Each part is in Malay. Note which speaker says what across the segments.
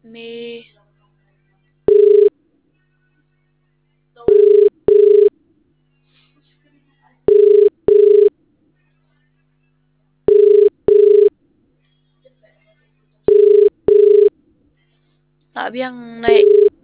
Speaker 1: May sabi ang na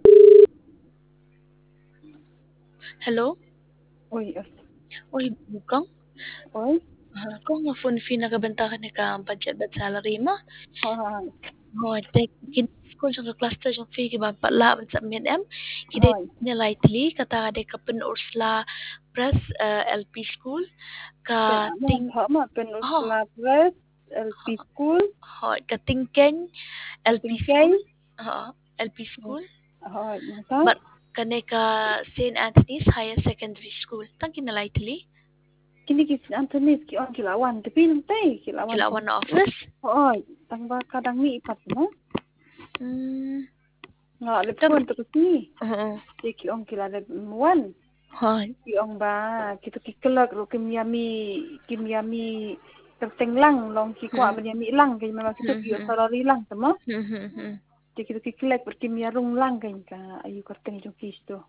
Speaker 1: Hello?
Speaker 2: Uy,
Speaker 1: Uy, bukang?
Speaker 2: uy.
Speaker 1: Kung nga phone fee nakabenta ka ni ka budget at salary mo?
Speaker 2: Hoy,
Speaker 1: Hoy, tek kin ko sa cluster yung fee kiba pala sa M&M. Hide
Speaker 2: hoy.
Speaker 1: ni lightly kata de ka Ursula Press LP School ka ting
Speaker 2: Hama
Speaker 1: oh,
Speaker 2: Penursula Press, LP School,
Speaker 1: hoy ka Tingkeng LP
Speaker 2: Tingkay.
Speaker 1: School. LP School.
Speaker 2: Hoy, nata.
Speaker 1: But kane ka St. Anthony's Higher Secondary School. Tang kinalightly.
Speaker 2: Kini ki Anthony ki on kilawan tapi nanti kilawan
Speaker 1: Kilawan
Speaker 2: pang.
Speaker 1: na office.
Speaker 2: Hoy, tang ba kadang ni ipat mo.
Speaker 1: Hmm.
Speaker 2: Nga
Speaker 1: Tam,
Speaker 2: lepon to ni.
Speaker 1: oo.
Speaker 2: Ki on kilale muan.
Speaker 1: Hoy.
Speaker 2: Ki on ba kita ki kelak ro kimyami terteng lang long ki kwa mi lang kay mama kita ki salary lang tama. Kita ki kelak berkimia rung lang kay ka ayu kerteng jo kisto.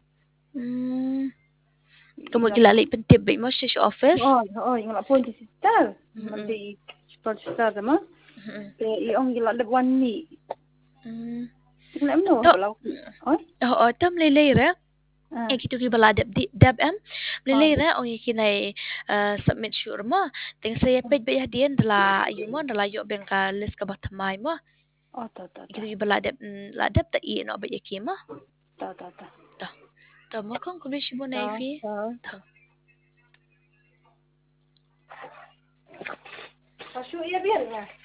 Speaker 1: Kamu kilala ipentib mo sa office?
Speaker 2: Oo, yung lapon si sister. Mandi super sister tama. Kaya iong gila wan ni. Tingnan mo
Speaker 1: To,
Speaker 2: balaw. Oy.
Speaker 1: oo, tam lelay ra. Eh, kito kibala dab em. Lelay ra, o kinay submit sure mo. Ting saya page ba diyan dala ayu mo, dala yo ben ka list ka batamay mo.
Speaker 2: Oh, ta.
Speaker 1: Kito kibala dab ta i no ba yaki mo.
Speaker 2: Ta.
Speaker 1: To mo kung kuno si mo na ifi.
Speaker 2: Pasyo iya biar ya.